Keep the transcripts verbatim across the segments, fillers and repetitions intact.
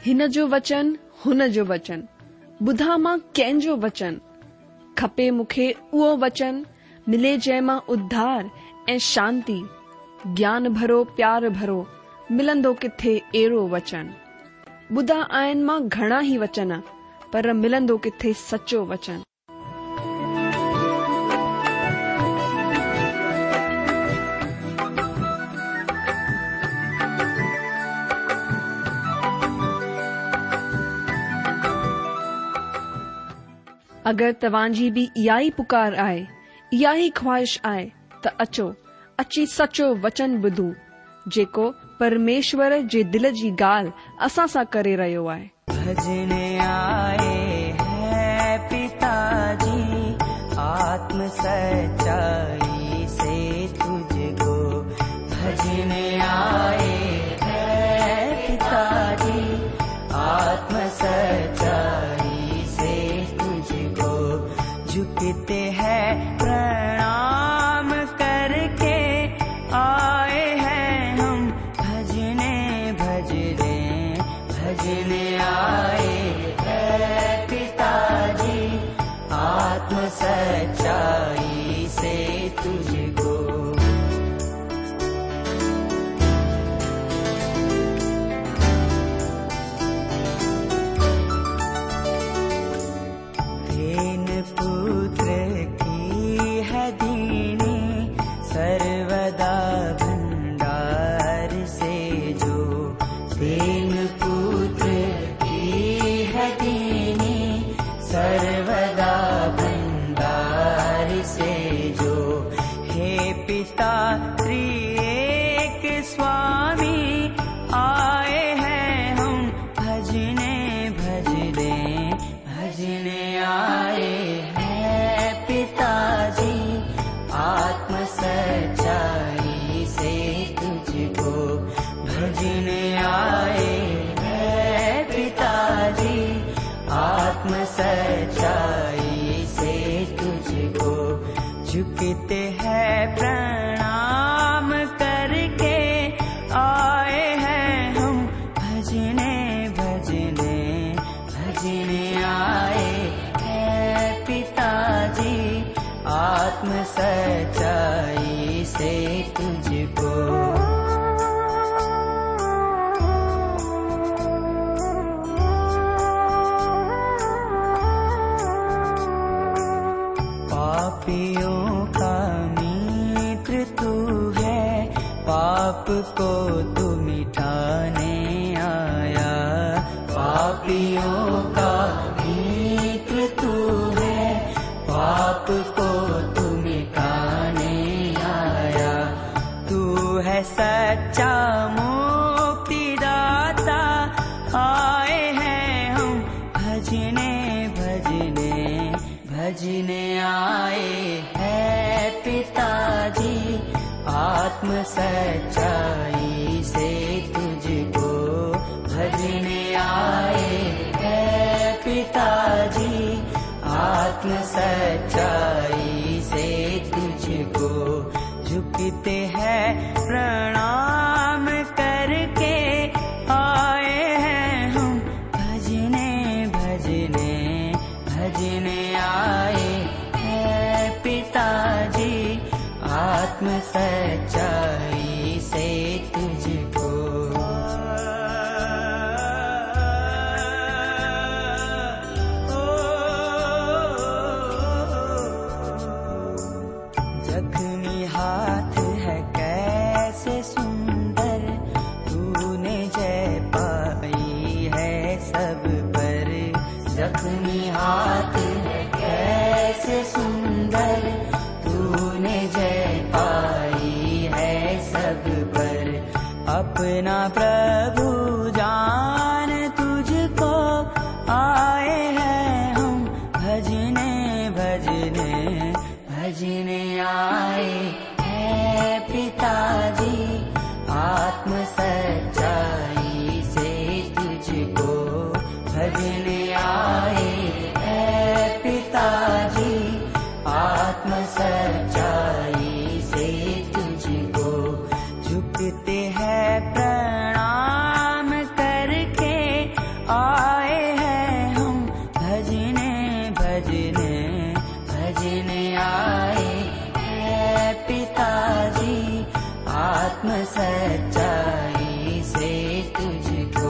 हिन जो वचन हुन जो वचन, ॿुधा मां कंहिंजो वचन, खपे मूंखे उहो वचन, मिले जंहिं मां उद्धार ऐं शांती, ज्ञान भरो प्यार भरो, मिलंदो किथे अहिड़ो वचन। ॿुधा आहिनि मां घणा ई वचन, पर मिलंदो किथे सचो वचन। अगरि तव्हांजी बि इहा ई पुकार आहे, इहा ई ख्वाहिश आहे, त अचो अची सचो वचन ॿुधूं, जेको परमेश्वर जे दिल जी ॻाल्हि असां सां करे रहियो आहे। भजने आए हैं पिताजी, आत्म सच्चाई से तुझको। भजने आए हैं पिताजी, आत्म सच्चाई से तुझको। झुकते हैं प्रणाम करके आए हैं हम, भजने भजने भजने आए हैं पिताजी, आत्म सच्चाई से तुझको। हेन पुत्र की है दीनी, सर्वदा भंडार से जो। हेन पुत्र की है दीनी, सर्वदा भंडार से जो। हे पिता त्रिएक स्वामी, आए हैं हम, भजने भजने भजने आए हैं पिताजी, आत्म सच्चाई से तुझको। भजने आए हैं पिताजी, आत्म सच्चाई से तुझको। झुकते हैं प्रणाम करके आए हैं हम, भजने भजने भजने आए हैं पिताजी, आत्म सच्चाई से तुझको। पापियों का मित्र तू है, पाप को तू मिटाने आया। पापियों का मित्र तू है, पाप को तू मिटाने आया। तू है सच्चा मुक्तिदाता, आए हैं हम, भजने भजने भजने आए हैं पिताजी, आत्म सच्चाई से तुझको। भजने आए हैं पिताजी, आत्म सच्चाई से तुझको। झुकते हैं प्रणाम करके आए हैं हम, भजने भजने भजने आए हैं पिताजी, आत्म सच्चाई से तुझको। जख्मी हाथ है कैसे सुंदर, तूने जय पाई है सब पर। जख्मी हाथ है कैसे सुंदर, तूने जय पाई है सब पर। अपना प्रभु जान तुझको, आए हैं हम, भजने भजने भजने आए हैं पिताजी, आत्म सच्चाई से तुझको। भजने आए हैं पिताजी, आत्म सच्चाई से तुझको। झुकते हैं प्रणाम करके आए हैं हम भजने भजने भजने आए हैं पिताजी, आत्म सच्चाई से तुझको।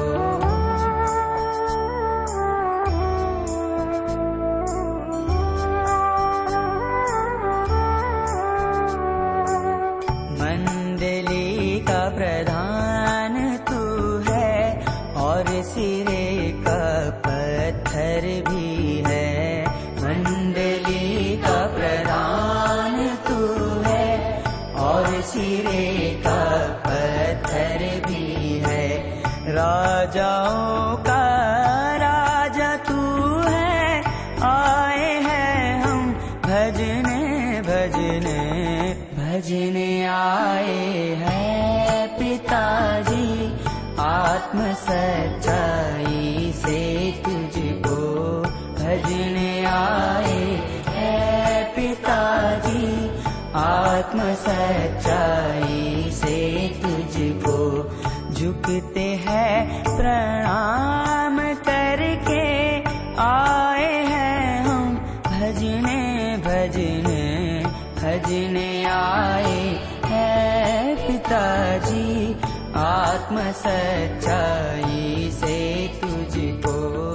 मंडली का प्रधान तू है और सिरे का पत्थर भी है। मंडली का प्रधान तू है और सिरे का पत्थर भी है। राजाओं का राजा तू है, आए हैं हम भजने भजने भजने आए हैं पिताजी, आत्म सच्चाई से तुझको भजने आए हैं पिताजी, आत्म सच्चाई से तुझको। झुकते हैं प्रणाम करके, आए हैं हम भजने भजने भजने आए हैं पिताजी, आत्म सच्चाई से तुझको।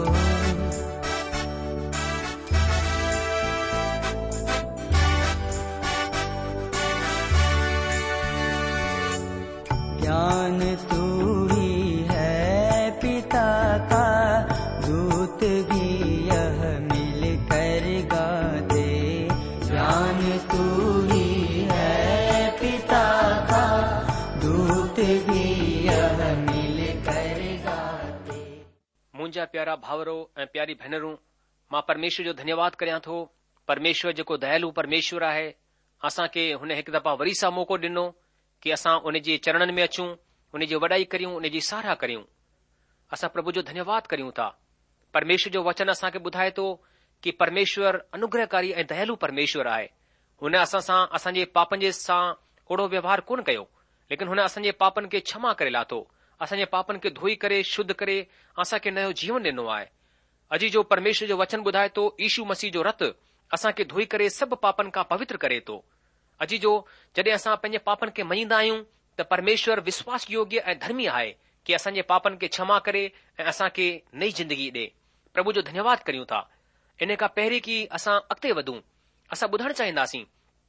ज्ञान तू ही है पिता का दूत भी यह मिल कर गाते। ज्ञान तू ही है पिता का दूत भी यह मिल कर गाते। मुंहिंजा प्यारा भावरो ऐं प्यारी भेनरूं, मां परमेश्वर जो धन्यवाद करियां थो। परमेश्वर जेको दयालु परमेश्वर आहे, असांखे हुन हिकु दफ़ा वरी सां मौक़ो ॾिनो कि असां उन जे चरणनि में अचूं, उन जी वॾाई करियूं, उन जी साराह करियूं। असां प्रभु जो धन्यवाद करियूं था। परमेश्वर जो वचन असांखे ॿुधाए थो कि परमेश्वर अनुग्रहकारी ऐं दयालु परमेश्वर आहे। हुन असां सां असांजे पापनि जे सां ओड़ो व्यवहार कोन कयो, लेकिन हुन असांजे पापनि खे क्षमा करे लाथो, असांजे पापनि खे धोई करे शुद्ध करे असांखे नयो जीवन ॾिनो आहे। अॼु जो परमेश्वर जो वचन ॿुधाए थो, यीशु मसीह जो रतु असांखे धोई करे सभु पापनि खां पवित्र करे थो। अॼु जो जॾहिं असां पंहिंजे पापनि खे मञींदा आहियूं त परमेश्वर विश्वास योग्य ऐं धर्मी आहे कि असांजे पापनि खे क्षमा करे ऐं असांखे नई ज़िंदगी ॾे। प्रभु जो धन्यवाद करियूं था। इन खां पहिरीं कि असां अॻिते वधूं, असां ॿुधणु चाहींदासीं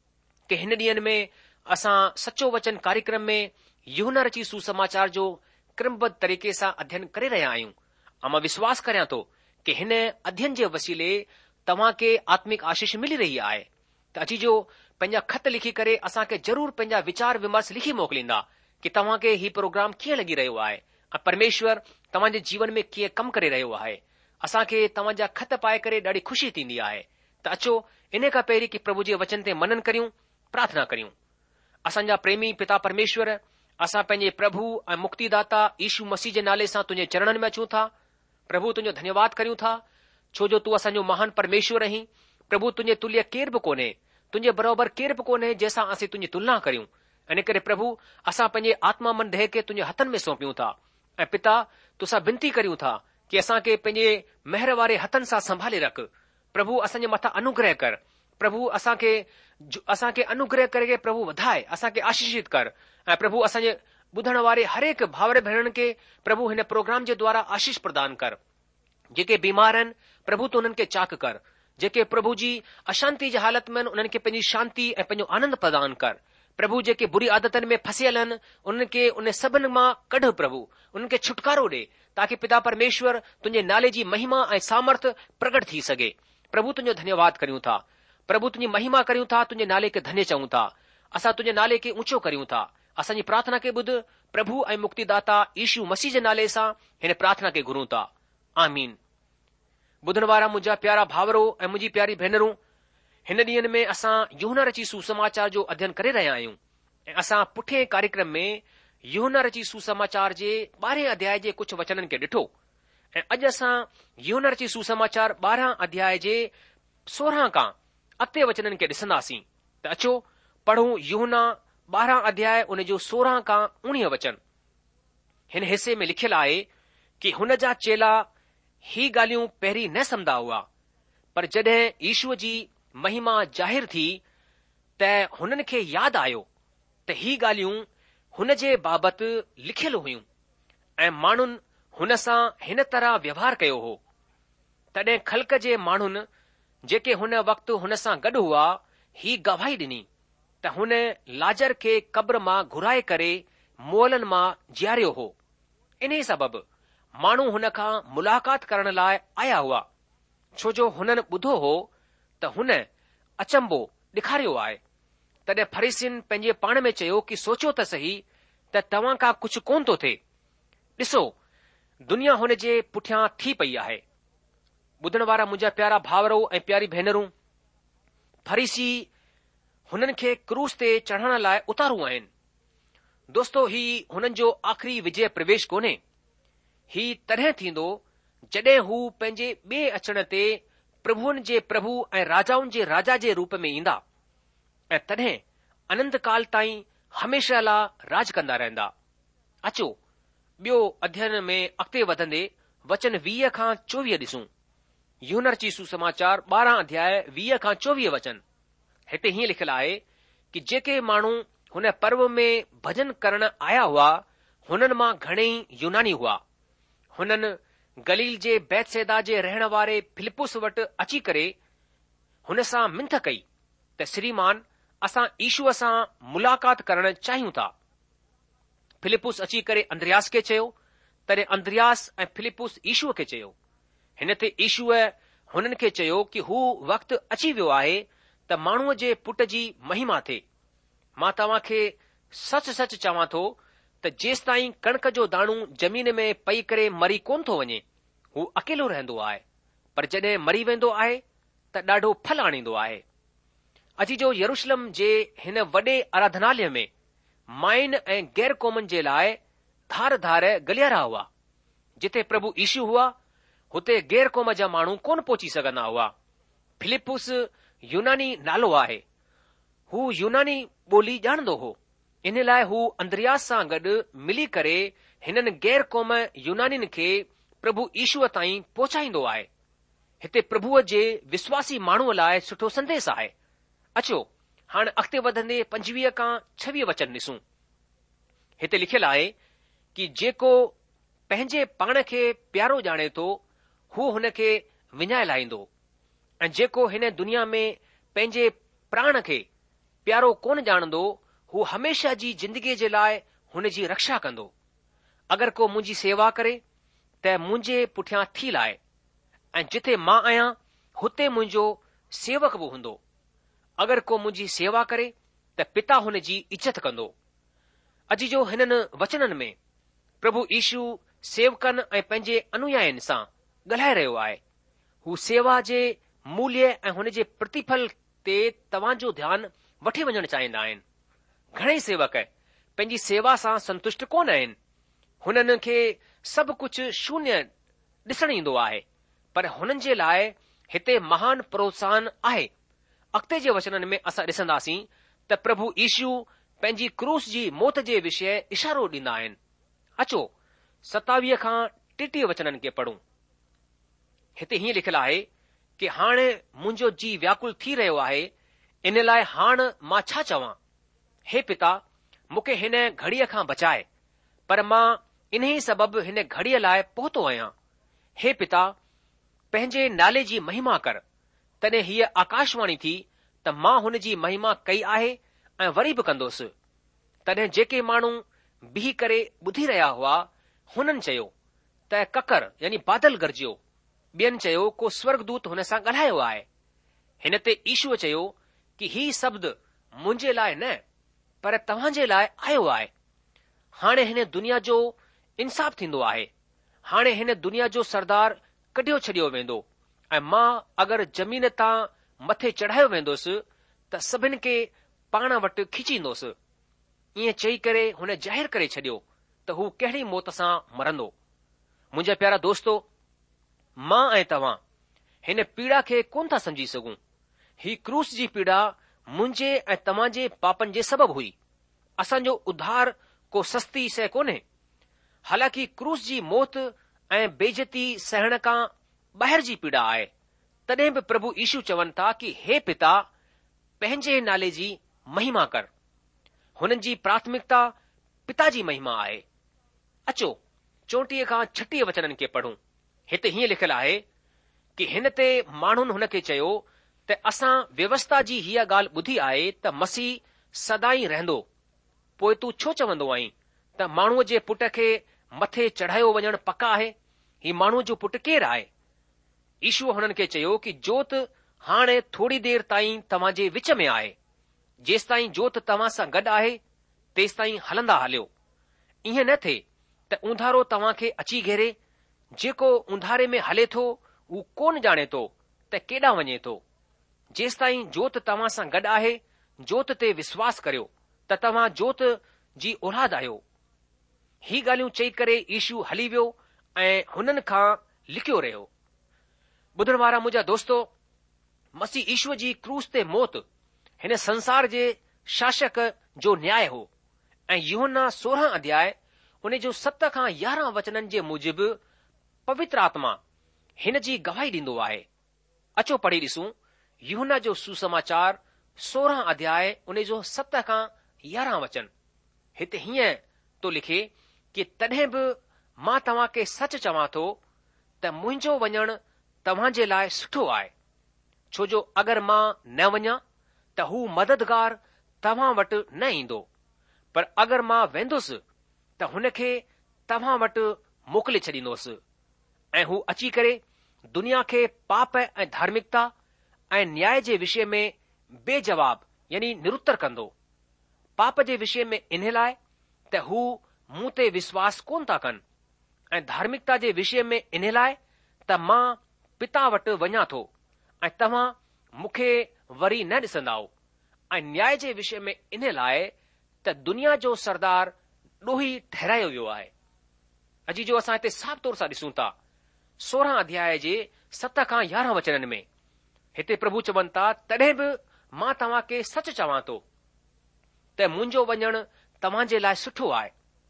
कि हिन ॾींहनि में असां सचो वचन कार्यक्रम में यूहन्ना रची सुसमाचार जो क्रमबद्ध तरीक़े सां अध्ययन करे रहिया आहियूं। ऐं मां विश्वास करियां थो कि हिन अध्ययन जे वसीले तव्हां खे आत्मिक आशीष मिली रही आहे। त अची जो पंहिंजा खत लिखी करे असांखे ज़रूर पंहिंजा वीचार विमर्श लिखी मोकिलींदा कि तव्हां खे हीउ प्रोग्राम कीअं लॻी रहियो आहे ऐं परमेश्वर तव्हांजे जीवन में कीअं कमु करे रहियो आहे। असांखे तव्हांजा खत पाए करे ॾाढी ख़ुशी थींदी आहे। त अचो इन खां पहिरीं कि प्रभु जे वचन ते मनन करियूं, प्रार्थना करियूं। असांजा प्रेमी पिता परमेश्वर, असां पंहिंजे प्रभु ऐं मुक्तिदाता यीशु मसीह जे नाले सां तुंहिंजे चरणनि में अचूं था। प्रभु तुंहिंजो धन्यवाद करियूं था, छो जो तूं असांजो महान परमेश्वर आहीं। प्रभु तुंहिंजे तुल्य केर बि कोन्हे, तुंहिंजे बराबरि केर बि कोन्हे जंहिंसां असीं तुंहिंजी तुलना करियूं। इन करे प्रभु असां पंहिंजे आत्मा मन देह खे तुंहिंजे हथनि में सौंपियूं था ऐं पिता तोसां विनती करियूं था कि असांखे पंहिंजे महर वारे हथनि सां संभाले रख। प्रभु असांजे मथां अनुग्रह कर। प्रभु असांखे असांखे अनुग्रह करे प्रभु वधाए, असांखे आशीषित कर। ऐं प्रभु असांजे ॿुधण वारे हर हिकु भाउर भेणनि खे प्रभु हिन प्रोग्राम जे द्वारा आशीष प्रदान कर। जेके बीमार आहिनि प्रभु तूं उन्हनि खे चाक कर। जेके प्रभु जी अशांति जी हालति में आहिनि उन्हनि खे पंहिंजी शांती ऐं पंहिंजो आनंद प्रदान कर। प्रभु जेके बुरी आदतनि में फसियल आहिनि उन्हनि खे उन सभिनि मां कढ। प्रभु उन्हनि खे छुटकारो ॾे ताकि पिता परमेश्वर तुंहिंजे नाले जी महिमा ऐं सामर्थ प्रगट थी सघे। प्रभु तुंहिंजो धन्यवाद करियूं था। प्रभु तुंहिंजी महिमा करियूं था, तुंहिंजे नाले खे धन्य चऊं था। असां तुंहिंजे नाले खे ऊचो करियूं था। असांजी प्रार्थना खे ॿुध प्रभु ऐं मुक्तिदाता यीशु मसीह जे नाले सां हिन प्रार्थना खे घुरूं था। आमीन। ॿुधण वारा मुंहिंजा प्यारा भाउरो ऐं मुंहिंजी प्यारी भेनरूं, हिन ॾींहनि में असां यूहन्ना रची सुसमाचार जो अध्ययन करे रहिया आहियूं ऐं असां पुठिएं कार्यक्रम में यूहन्ना रची सुसमाचार जे ॿारहें अध्याय जे कुझु वचननि खे ॾिठो ऐं अॼु असां यूहन्ना रची सुसमाचार ॿारहं अध्याय जे सोरहं खां अॻिते वचननि खे ॾिसंदासीं। त अचो पढ़ूं यूहन्ना ॿारहं अध्याय उन जो सोरहं खां उणिवीह वचन। हिन हिसे में लिखियलु आहे कि हुन जा चेला ही ॻाल्हियूं पहिरीं न सम्झंदा हुआ, पर जॾहिं ईशूअ जी महिमा ज़ाहिर थी त हुननि खे यादि आयो त ही ॻाल्हियूं हुन जे बाबति लिखियल हुयूं ऐं माण्हुनि हुन सां हिन तरह व्यवहार कयो हो। तॾहिं ख़ल्क जे माण्हुनि जेके हुन वक़्तु हुन सां गॾु हुआ ही गवाही ॾिनी त हुन लाजर खे क़ब्र मां घुराए करे मुअलनि मां जीआरियो हो। इन सबबि माण्हू हुन खां मुलाक़ात करण लाइ आया हुआ, छो जो हुननि ॿुधो हो त हुन अचंबो ॾेखारियो आहे। तॾहिं फरीसियुनि पंहिंजे पाण में चयो कि सोचियो त सही त तव्हां खां कुझु कोन थो थिए। ॾिसो, दुनिया हुन जे पुठियां थी पई आहे। ॿुधण वारा मुंहिंजा प्यारा भाउरो ऐं प्यारी भेनरूं, फरीसी हुननि खे क्रूस ते चढ़ण लाइ उतारू आहिनि। दोस्तो, ही हुननि जो आख़िरी विजय प्रवेश कोन्हे। ही तॾहिं थींदो जॾहिं हू पंहिंजे ॿिए अचण ते प्रभुअनि जे प्रभु ऐं राजाउनि जे राजा जे रूप में ईंदा ऐं तॾहिं अनंत काल ताईं हमेशह लाइ राज कंदा रहंदा। अचो ॿियो अध्ययन में अॻिते वधंदे वचन वीह खां चोवीह ॾिसूं। यूहन्ना जी सुसमाचार ॿारहं अध्याय वीह खां चोवीह वचन। हिते हीअं लिखियलु आहे कि जेके माण्हू हुन पर्व में भजन करण आया हुआ हुननि मां घणेई यूनानी हुआ। हुननि गलील जे बैतसैदा जे रहण वारे फिलिपुस वटि अची करे हुन सां मिंथ कई त श्रीमान, असां ईशूअ सां मुलाक़ात करण चाहियूं था। फिलिपुस अची करे अंद्रियास खे चयो, तॾहिं अंद्रियास ऐं फिलिपुस ईशूअ खे चयो। हिन ते ईशूअ हुननि खे चयो कि हू वक़्तु अची वियो आहे त माण्हूअ जे पुट जी महिमा थिए। मां तव्हां खे सच सच चवां थो त जेसि ताईं कणक जो दाणू ज़मीन में पई करे मरी कोन थो वञे, हू अकेलो रहंदो आहे, पर जॾहिं मरी वेंदो आहे त ॾाढो फल आणींदो आहे। अॼु जो यरूशलेम जे हिन वॾे आराधनालय में माइन ऐं गैर क़ौमनि जे लाइ धार धार गलियारा हुआ। जिथे प्रभु ईशू हुआ हुते गैर क़ौम जा माण्हू कोन पहुची सघंदा हुआ। फिलिपुस यूनानी नालो आहे। हू यूनानी ॿोली ॼाणंदो हो। इन लाइ हू अंद्रियास सां गॾु मिली करे हिननि गैर क़ौम यूनानियुनि खे प्रभु ईशूअ ताईं पहुचाईंदो आहे। हिते प्रभुअ जे विश्वासी माण्हूअ लाइ सुठो संदेश आहे। अचो हाणे अॻिते वधंदे पंजवीह खां छवीह वचन ॾिसूं। हिते लिखियलु आहे कि जेको पंहिंजे पाण खे प्यारो ॼाणे थो हू हुन खे विञाए लाहींदो, ऐं जेको हिन दुनिया में पंहिंजे प्राण खे प्यारो कोन ॼाणंदो हू हमेशा जी जिंदगीअ जे लाइ हुन जी रक्षा कंदो। अगरि को मुंहिंजी सेवा करे त मुंहिंजे पुठियां थी लाहे, ऐं जिथे मां आहियां हुते मुंहिंजो सेवक बि हूंदो। अगरि को मुंहिंजी सेवा करे त पिता हुन जी इज़त कंदो। अॼु जो हिननि वचननि में प्रभु ईशू सेवकनि ऐं पंहिंजे अनुयायिनि सां ॻाल्हाए रहियो आहे। हू सेवा जे मूल्य ऐं हुन जे प्रतिफल ते तव्हांजो ध्यानु वठी वञणु चाहींदा आहिनि। घणेई सेवक पंहिंजी सेवा सां संतुष्ट कोन आहिनि। हुननि खे सभु कुझु शून्य ॾिसण ईंदो आहे, पर हुननि जे लाइ हिते महान प्रोत्साहन आहे। अॻिते जे वचननि में असां ॾिसंदासीं त प्रभु ईशू पंहिंजी क्रूस जी मौत जे विषय इशारो ॾींदा आहिनि। अचो सतावीह खां टेटीह वचननि खे पढ़ूं। हिते हीअं लिखियलु आहे कि हाणे मुंहिंजो जी व्याकुल थी रहियो आहे, इन लाइ हाणे मां छा चवां? हे पिता, मूंखे हिन घड़ीअ खां बचाए, पर मां इन्ही सबबि हिन घड़ीअ लाइ पहुतो आहियां। हे पिता, पंहिंजे नाले जी महिमा कर। तॾहिं हीअ आकाशवाणी थी त मां हुन जी महिमा कई आहे ऐं वरी बि कंदुसि। तॾहिं जेके माण्हू बीह करे ॿुधी रहिया हुआ हुननि चयो त ककर यानी बादल गरजियो। ॿियनि चयो को स्वर्गदूत हुन सां ॻाल्हायो आहे। हिन ते ईशूअ चयो कि ही शब्द मुंहिंजे लाइ न, पर तव्हां जे लाइ आयो आहे। हाणे हिन दुनिया जो इंसाफ़ थींदो आहे। हाणे हिन दुनिया जो सरदार कढियो छॾियो वेंदो, ऐं मां अगरि ज़मीन तां मथे चढ़ायो वेंदुसि त सभिनि खे पाण वटि खिचींदुसि। ईअं चई करे हुन ज़ाहिर करे छॾियो त हू कहिड़ी मौत सां मरंदो। मुंहिंजा प्यारा दोस्तो, मां ऐं तव्हां हिन पीड़ा खे कोन था समझी सघूं। ही क्रूस जी पीड़ा मुंहिंजे ऐं तव्हां जे पापनि जे सबबु हुई। असांजो उद्धार को सस्ती शइ कोन्हे। हालांकि क्रूस जी मौत ऐं बेइज़ती सहण खां ॿाहिरि जी पीड़ा आहे, तॾहिं बि प्रभु यीशु चवनि था कि हे पिता, पंहिंजे नाले जी महिमा कर। हुननि जी प्राथमिकता पिता जी महिमा आहे। अचो चोटीह खां छटीह वचननि खे पढ़ूं। हिते हीअं लिखियलु आहे कि हिन ते माण्हुनि हुन खे चयो त असां व्यवस्था जी हीअ ॻाल्हि ॿुधी आहे त मसीह सदाई रहंदो, पोइ तूं छो चवंदो आहीं त माण्हूअ जे पुट खे मथे चढ़ायो वञणु पक आहे? ही माण्हूअ जो पुटु केरु आहे? ईशूअ हुननि खे चयो कि जोत हाणे थोरी देर ताईं तव्हां जे विच में आहे। जेसि ताईं जोत तव्हां सां गॾु आहे तेसि ताईं हलंदा हलियो। ईअं न थिए त ऊंधारो तव्हां खे अची घेरे। जेको ऊंधारे में हले थो हू कोन ॼाणे थो त केॾांहुं वञे थो। जेसि ताईं जोत तव्हां सां गॾु आहे, जोत ते विश्वास करियो त तव्हां जोत जी औलाद आहियो। ही ॻाल्हियूं चई करे यीशू हली वियो ऐं हुननि खां लिकियो रहियो। ॿुधण वारा मुंहिंजा दोस्तो, मसीह ईश्वर जी क्रूस ते मौत हिन संसार जे शासक जो न्याय हो ऐं यूहन्ना सोरहं अध्याय उन जो सत खां यारहं वचननि जे मूजिबि पवित्र आत्मा हिन जी गवाही ॾींदो आहे। अचो पढ़ी ॾिसूं यूहन्ना जो सुसमाचार सोरहं अध्याय उन जो सत खां यारहं वचन। हिते हीअं तो लिखे कि तॾहिं बि मां तव्हां खे सच चवां थो त मुंहिंजो वञणु तव्हां जे लाइ सुठो आहे, छो जो अगरि मां न वञा त हू मददगार तव्हां वटि न ईंदो, पर अगरि मां वेंदुसि त हुन खे तव्हां वटि मोकिले छॾींदुसि ऐं हू अची करे दुनिया खे पाप ऐं धार्मिकता ऐं न्याय जे विषय में बेजवाब यानी निरुत्तर कंदो। पाप जे विषय में इन लाइ त हू मूं ते विश्वास कोन था कनि ऐं धार्मिकता जे विषय में इन लाइ त मां पिता वटि वञा थो ऐं तव्हां मूंखे वरी न ॾिसंदाओ, ऐं न्याय जे विषय में इन लाइ त दुनिया जो सरदार ॾोही ठहिरायो वियो आहे। अॼु जो असां हिते साफ़ तौर सां ॾिसूं था सोरहं अध्याय जे सत खां यारहं वचननि में हिते प्रभु चवनि था, तॾहिं बि मां तव्हां खे सच चवां थो त मुंहिंजो वञणु तव्हां जे लाइ सुठो आहे,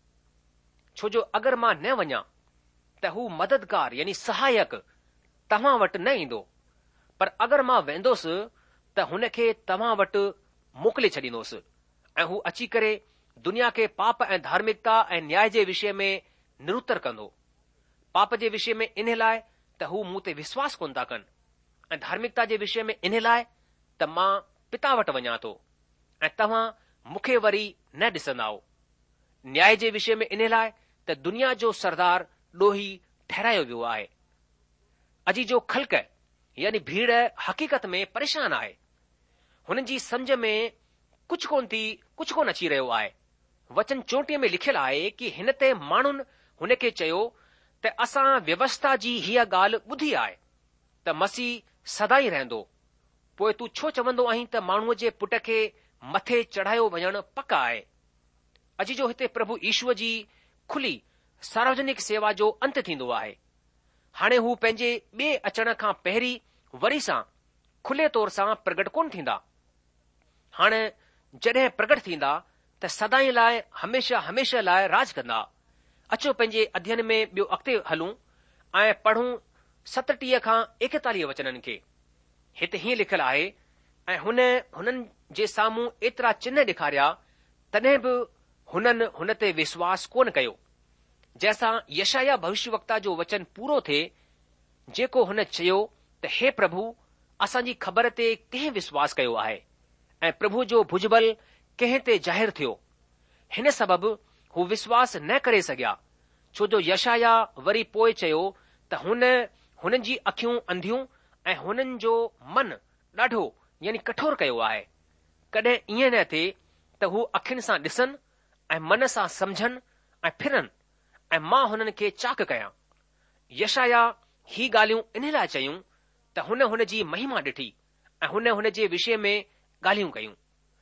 छो जो अगरि मां न वञा त हू मददगार यानी सहायक तव्हां वटि न ईंदो, पर अगरि मां वेंदुसि त हुन खे तव्हां वटि मोकिले छॾींदुसि ऐं हू अची करे दुनिया खे पाप ऐं धार्मिकता ऐं न्याय जे विषय में निरुत्तर कंदो। पाप जे विषय में इन लाइ त हू मूं ते विश्वास कोन था कनि ऐं धार्मिकता जे विषय में इन लाइ त मां पिता वटि वञा थो ऐं तव्हां मूंखे वरी न ॾिसंदाओ। न्याय जे विषय में इन लाइ त दुनिया जो सरदार ॾोही ठहिरायो वियो आहे। अॼु जो ख़ल्क़ यानी भीड़ हक़ीक़त में परेशान आहे। हुननि जी सम्झ में कुझु कोन थी कुझु कोन अची रहियो आहे। वचन चोटीह में लिखियलु आहे कि हिन ते माण्हुनि हुन खे चयो त असां व्यवस्था जी हीअ ॻाल्हि ॿुधी आहे त मसीह सदाई रहंदो, पोइ तूं छो चवंदो आहीं त माण्हूअ जे पुट खे मथे चढ़ायो वञणु पक आहे। अॼु जो हिते प्रभु ईश्वर जी खुली सार्वजनिक सेवा जो अंत थींदो आहे। हाणे हू पंहिंजे ॿिए अचण खां पहिरीं वरी सां खुले तौर सां प्रगट कोन थींदा। हाणे जॾहिं प्रगट थींदा त सदाई लाइ हमेशा हमेशा लाइ राज कंदा। अचो पंहिंजे अध्ययन में ॿियो अॻिते हलूं ऐं पढ़ूं सतटीह खां एकतालीह वचननि खे। हिते हीअं लिखियलु आहे, ऐं हुन हुननि जे साम्हूं एतिरा चिन्ह ॾेखारिया, तॾहिं बि हुननि हुन ते विश्वास कोन कयो, जंहिंसां यशाया भविष्यवक्ता जो वचन पूरो थिए, जेको हुन चयो त हे प्रभु, असांजी ख़बर ते कंहिं विश्वास कयो आहे ऐं प्रभु जो भुजबल कंहिं ते ज़ाहिर थियो। हिन सबबि हू विश्वास न करे सघिया, छो जो यशाया वरी पोइ चयो त हुन हुननि जी अखियूं अंधियूं ऐं हुननि जो मन ॾाढो यानी कठोर कयो आहे। कॾहिं ईअं न थिए त हू अखियुनि सां ॾिसनि ऐं मन सां समझनि ऐं फिरनि ऐं मां हुननि खे चाक कयां। यशाया ही ॻाल्हियूं इन लाइ चयूं त हुन हुन जी महिमा ॾिठी ऐं हुन हुन जे विषय में ॻाल्हियूं कयूं।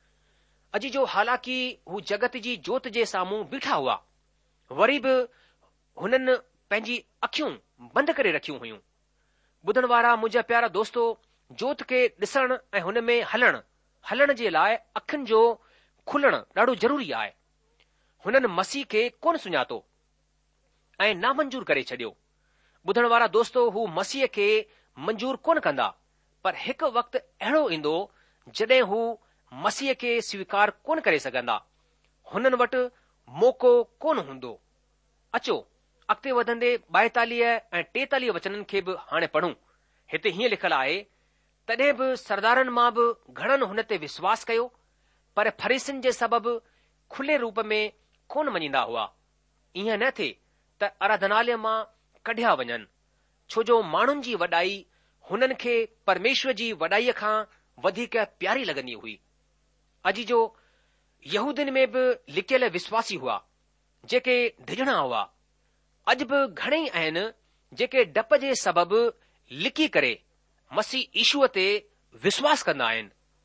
अॼु जो हालांकि हू जगत जी जोत जे साम्हूं बीठा हुआ, वरी बि हुननि पंहिंजी अखियूं बंदि करे रखियूं हुयूं। ॿुधण वारा मुंहिंजा प्यारा दोस्तो, जोत खे ॾिसण ऐं हुन में हलण हलण जे लाइ अखियुनि जो खुलण ॾाढो ज़रूरी आहे। हुननि मसीह खे कोन सुञातो ऐं नामंजूर करे छॾियो। ॿुधण वारा दोस्तो, हू मसीह खे मंजूर कोन कंदा, पर हिकु वक़्तु अहिड़ो ईंदो जॾहिं हू मसीह खे स्वीकार कोन करे सघंदा। हुननि वटि मौक़ो कोन हूंदो। अचो अॻिते वधंदे ॿाएतालीह ऐं टेतालीह वचननि खे बि हाणे पढ़ूं। हिते हीअं लिखियलु आहे, तॾहिं बि सरदारनि मां बि घणनि हुन ते विश्वास कयो, पर फरीसिन जे सबबि खुले रूप में कोन मञींदा हुआ। ईअं न थिए त आराधनालय मां कढिया वञनि, छो जो माण्हुनि जी वॾाई हुननि खे परमेश्वर जी वॾाईअ खां वधीक प्यारी लॻंदी हुई। अॼु जो यहूदियुनि में बि लिकियल विश्वासी हुआ जेके ढिजणा हुआ। अॼु बि घणेई आहिनि जेके डप जे सबबि लिकी करे मसीह ईशूअ ते विश्वास कंदा आहिनि।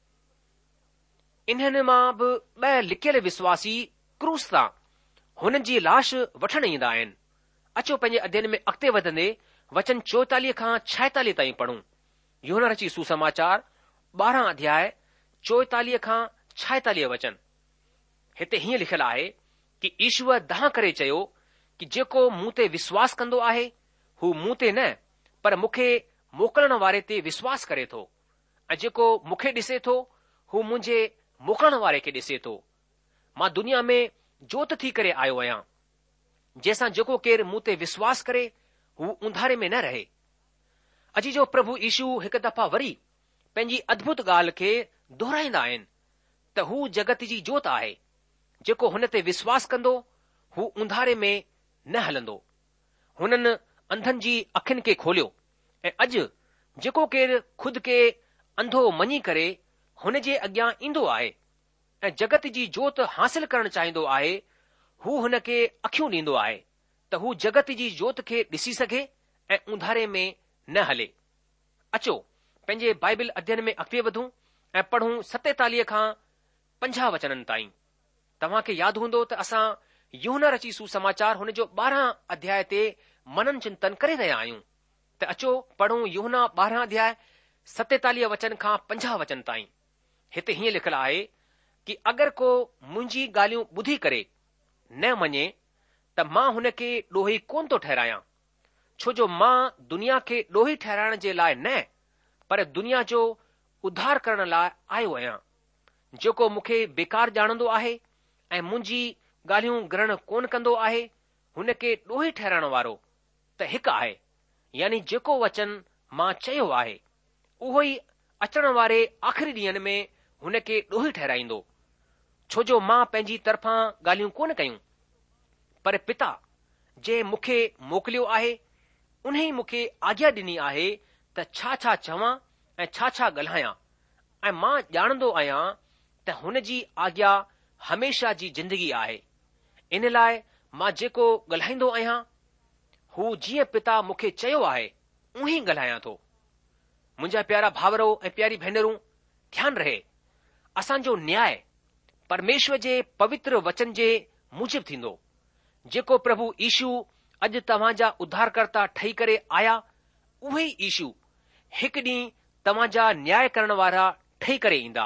इन्हनि मां बि ॿ लिकियल विश्वासी क्रूस तां हुननि जी लाश वठण ईंदा आहिनि। अचो पंहिंजे अध्ययन में अॻिते वधंदे वचन चोएतालीह खां छाएतालीह ताईं पढ़ूं। यूहन्ना रची सुसमाचार ॿारहं अध्याय चोएतालीह खां छाएतालीह वचन। हिते हीअं लिखियलु आहे कि ईश्वर दहां करे चयो कि जेको मूं ते विश्वास कंदो आहे हू मूं ते न पर मूंखे मोकलण वारे ते विश्वास करे थो, ऐं जेको मूंखे ॾिसे थो हू मुंहिंजे मोकलण वारे खे ॾिसे थो। मां दुनिया में जोत थी करे आयो आहियां, जंहिंसां जेको केरु मूं ते विश्वास करे हू उंधारे में न रहे। अॼु जो प्रभु यीशू हिकु दफ़ा वरी पंहिंजी अद्भुत ॻाल्हि खे दोहराईंदा आहिनि त हू जगत जी जोत आहे। जेको हुन ते विश्वास कंदो हू उंधारे में न हलंदो। हुननि अंधनि जी अखियुनि खे खोलियो, ऐं अॼु जेको केरु खुद खे अंधो मञी करे हुन जे अॻियां ईंदो आहे ऐं जगत जी जोत हासिल करणु चाहींदो आहे, हू हुन खे अखियूं ॾींदो आहे त हू जगत जी जोत खे ॾिसी सघे ऐं उंधारे में न हले। अचो पंहिंजे बाइबिल अध्ययन में अॻिते वधूं ऐं पढ़ूं सतेतालीह खां पंजाह वचननि ताईं। तव्हां खे यादि हूंदो त असां यूहन्ना रची सुसमाचार हुन जो ॿारहं अध्याय ते मनन चिंतन करे रहिया आहियूं। त अचो पढ़ूं यूहन्ना ॿारहं अध्याय सतेतालीह वचन खां पंजाह वचन ताईं। हिते हीअं लिखियलु आहे कि अगरि को मुंहिंजी ॻाल्हियूं ॿुधी करे न मञे त मां हुन खे ॾोही कोन थो ठहिरायां, छो जो मां दुनिया खे ॾोही ठहिराइण जे लाइ न पर दुनिया जो उद्धार करण लाइ आयो आहियां। जेको मूंखे बेकार ॼाणंदो आहे ऐं मुंहिंजी ॻाल्हियूं ग्रहण कोन कंदो आहे, हुन खे ॾोही ठहिराइण वारो त हिकु आहे, यानी जेको वचन मां चयो आहे उहो ई अचण वारे आख़िरी ॾींहंनि में हुन खे ॾोही ठहिराईंदो। छो जो मां पंहिंजी तरफ़ां ॻाल्हियूं कोन कयूं, पर पिता जे मूंखे मोकिलियो आहे उन ई मूंखे आज्ञा ॾिनी आहे त छा छा चवां ऐं छा छा ॻाल्हायां, ऐं मां ॼाणंदो आहियां त हुन जी आज्ञा हमेशा जी जिंदगी आहे। इन लाइ मां जेको ॻाल्हाईंदो आहियां हू जीअं पिता मूंखे चयो आहे उहो ई ॻाल्हायां थो। मुंहिंजा प्यारा भाउरो ऐं प्यारी भेनरूं, ध्यानु रहे, असांजो न्याय परमेश्वर जे पवित्र वचन जे मूजिब थींदो। जेको प्रभु यीशू अॼु तव्हां जा उद्धारकर्ता ठही करे आया, उहे ई यीशू हिकु ॾींहुं तव्हां जा न्याय करण वारा ठही करे ईंदा।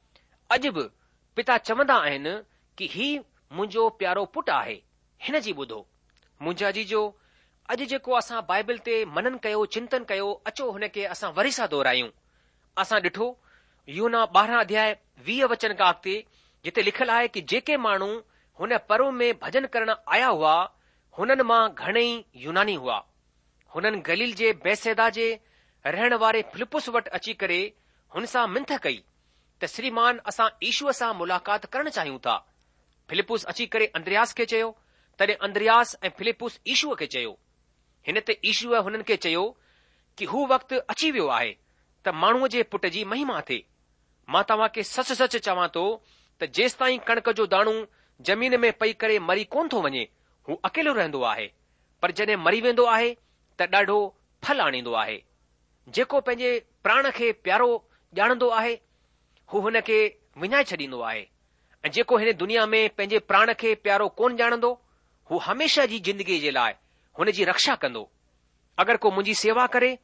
अॼु बि पिता चवंदा आहिनि कि ही मुंहिंजो प्यारो पुटु आहे, हिन जी ॿुधो। मुंहिंजा जीजो, अॼु जेको असां बाइबिल ते मनन कयो, चिंतन कयो, अचो हुन खे असां वरी सां दोहरायूं। असां ॾिठो यूहन्ना ॿारहं अध्याय वीह वचन खां अॻिते जिते लिखियलु आहे कि जेके माण्हू हुन पर्व में भजन करण आया हुआ हुननि मां घणेई यूनानी हुआ। हुननि गलील जे बैसैदा जे रहण वारे फिलिपुस वटि अची करे हुन सां मिंथ कई त श्रीमान असां ईशूअ सां मुलाक़ात करणु चाहियूं था। फिलिपुस अची करे अंद्रयास खे चयो, तॾहिं अंद्रयास ऐं फिलिपुस ईशूअ खे चयो। हिन ते ईशूअ हुननि खे चयो कि हू वक़्तु अची वियो आहे त माण्हूअ जे पुट जी महिमा थिए। मां तव्हां खे सच सच चवां थो त जेसि ताईं कणक जो दाणो ज़मीन में पई करे मरी कोन थो वञे हू अकेलो रहंदो आहे, पर जॾहिं मरी वेंदो आहे त ॾाढो फल आणींदो आहे। जेको पंहिंजे प्राण खे प्यारो ॼाणंदो आहे हू हुन खे विञाए छॾींदो आहे, ऐं जेको हिन दुनिया में पंहिंजे प्राण खे प्यारो कोन ॼाणंदो हू हमेशा जी जिंदगी जे लाइ हुन जी रक्षा कंदो। अगरि को मुंहिंजी सेवा करे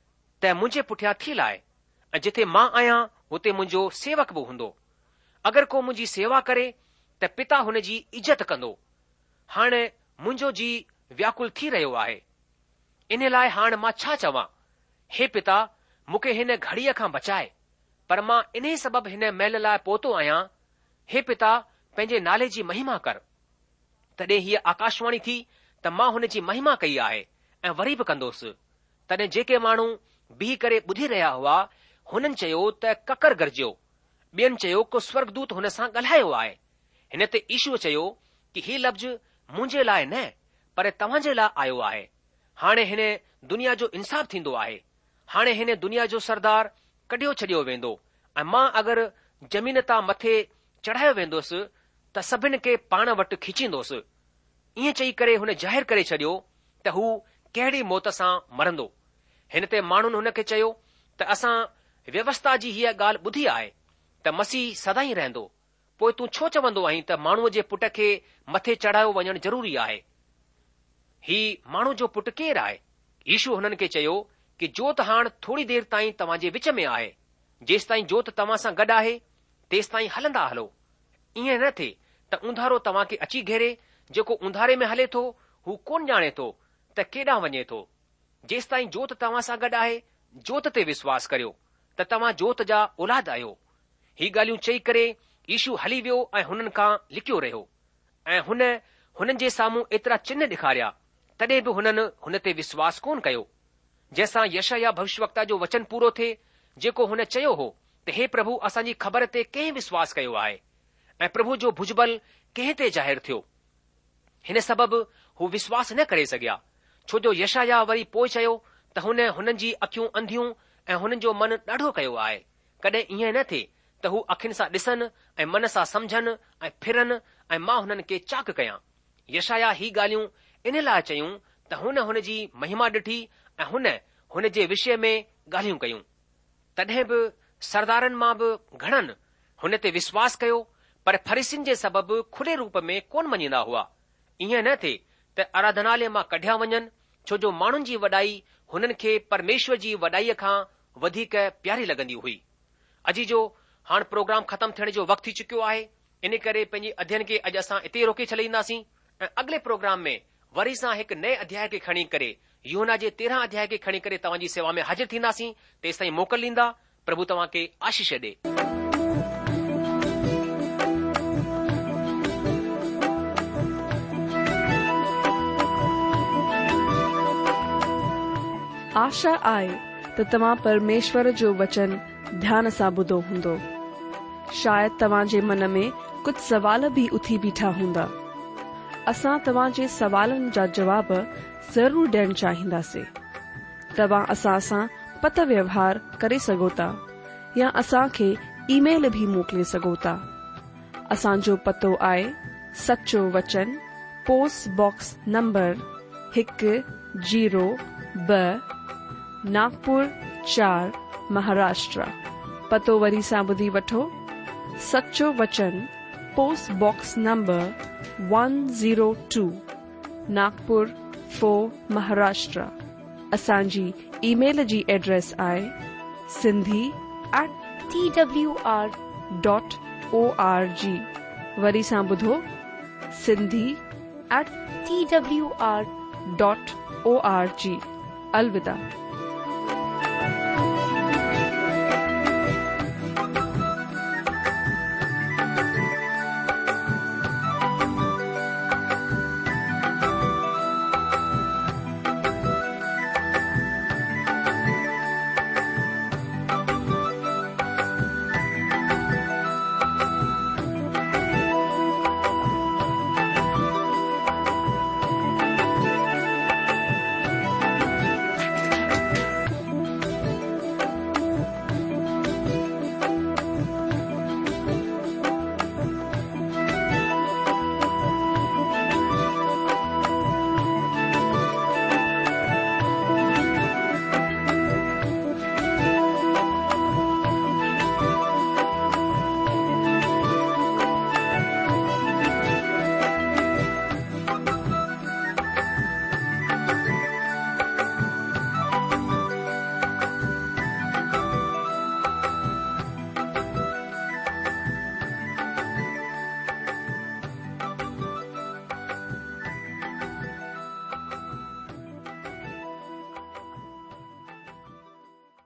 त मुंहिंजे पुठियां थी लाहे, ऐं जिथे मां आहियां हुते मुंहिंजो सेवक बि हूंदो। अगरि को मुंहिंजी सेवा करे त पिता हुन जी इज़त कंदो। हाणे मुंहिंजो जी व्याकुल थी रहियो आहे। इन लाइ हाणे मां छा चवां? हे पिता, मूंखे हिन घड़ीअ खां बचाए, पर मां इन सबबु हिन महिल लाइ पहुतो आहियां। हे पिता, पंहिंजे नाले जी महिमा कर। तॾहिं हीअ आकाशवाणी थी त मां हुन जी महिमा कई आहे ऐं वरी बि कंदोसि। तॾहिं जेके माण्हू बीह करे ॿुधी रहिया हुआ, हुननि चयो त ककर गरजियो। ॿियनि चयो को स्वर्गदूत हुन सां ॻाल्हायो आहे। हिन ते ईशूअ चयो कि हीउ लफ़्ज़ मुंहिंजे लाइ न, पर तव्हां जे लाइ आयो आहे। हाणे हिन दुनिया जो इंसाफ़ थींदो आहे। हाणे हिन दुनिया जो सरदार कढियो छॾियो वेंदो ऐं मां अगरि ज़मीन तां मथे चढ़ायो वेंदुसि त सभिनि खे पाण वटि खीचींदोसि। ईअं चई करे हुन ज़ाहिर करे छॾियो त हू कहिड़ी मौत सां मरंदो। हिन ते माण्हुनि हुन खे चयो त असां व्यवस्था जी हीअ ॻाल्हि ॿुधी आहे त मसीह सदाई रहंदो, पोइ तूं छो चवंदो आहीं त माण्हूअ जे पुट खे मथे चढ़ायो वञणु ज़रूरी आहे? ही माण्हू जो पुटु केरु आहे? यीशू हुननि खे चयो कि जोत हाणे थोरी देर ताईं तव्हां जे विच में आहे। जेसि ताईं जोत तव्हां सां गॾु आहे तेसि ताईं हलंदा हलो। ईअं न थिए त ऊंधारो तव्हां खे अची घेरे। जेको ऊंधारे में हले थो हू कोन ॼाणे थो त केॾांहुं वञे थो। जेसि ताईं जोत तव्हां सां गॾु आहे, जोत ते विश्वास करियो त तव्हां जोत जा औलाद आहियो। ही ॻाल्हियूं चई करे यीशू हली वियो ऐं हुननि खां लिकियो रहियो। ऐं हुन हुननि जे साम्हूं एतिरा चिन्ह ॾेखारिया, तॾहिं बि हुननि हुन ते विश्वास कोन कयो। जंहिंसां यशायाह भविष्यवक्ता जो वचन पूरो थिए, जेको हुन चयो हो त हे प्रभु, असांजी ख़बर ते कंहिं विश्वास कयो आहे ऐं प्रभु जो भुजबल कंहिं ते ज़ाहिर थियो। हिन सबबु हू विश्वास न करे सघिया, छो जो यशायाह वरी पोइ चयो त हुन हुननि जी अखियूं अंधियूं ऐं हुननि जो मन ॾाढो कयो आहे। कॾहिं ईअं न थिए त हू अखियुनि सां ॾिसनि ऐं मन सां समझनि ऐं फिरनि ऐं मां हुननि खे चाक कयां। यशायाह ही ॻाल्हियूं इन लाइ चयूं त हुन हुन जी महिमा ॾिठी ऐं हुन हुन जे विषय में ॻाल्हियूं कयूं। तॾहिं बि सरदारनि मां बि घणनि हुन ते विश्वास कयो, पर फरीसियुनि जे सबबु खुले रूप में कोन मञींदा हुआ। ईअं न थिए त आराधनालय मां कढिया वञनि, छो जो माण्हुनि जी वॾाई हुननि खे परमेश्वर जी वॾाईअ खां वधीक प्यारी लॻंदी हुई। अॼु जो हाणे प्रोग्राम ख़तमु थियण जो वक़्तु थी चुकियो आहे। इन करे पंहिंजे अध्ययन खे अॼु असां इते रोके छॾींदासीं ऐं अॻिले प्रोग्राम में वरी सां हिकु नए अध्याय खे खणी करे, यूहन्ना जे तेरहं अध्याय खे खणी करे तव्हांजी सेवा में हाज़िर थींदासीं। तेसि ताईं मोकल ॾींदा। प्रभु तव्हां खे आशीष ॾे। आशा आहे त तव्हां परमेश्वर जो वचन ध्यान सां ॿुधो हूंदो। शायदि तव्हां जे मन में कुझु सवाल बि उथी बीठा हूंदा। असां तव्हां जे सवालनि जा जवाब ज़रूर ॾियणु चाहींदासीं। तव्हां असां सां पत व्यवहार करे सघो था या असां खे ईमेल भी मोकिले सघो था। असांजो पतो आहे सचो वचन, पोस्ट बॉक्स नंबर हिकु जीरो ब, नागपुर चार, महाराष्ट्र। पतो वरी सां ॿुधी वठो। सचो वचन, post box number one zero two, Nagpur four, Maharashtra. असांजी ईमेल जी एड्रेस आहे Sindhi at T W R dot O R G. वरी सां ॿुधो, Sindhi at T W R dot O R G. अलविदा।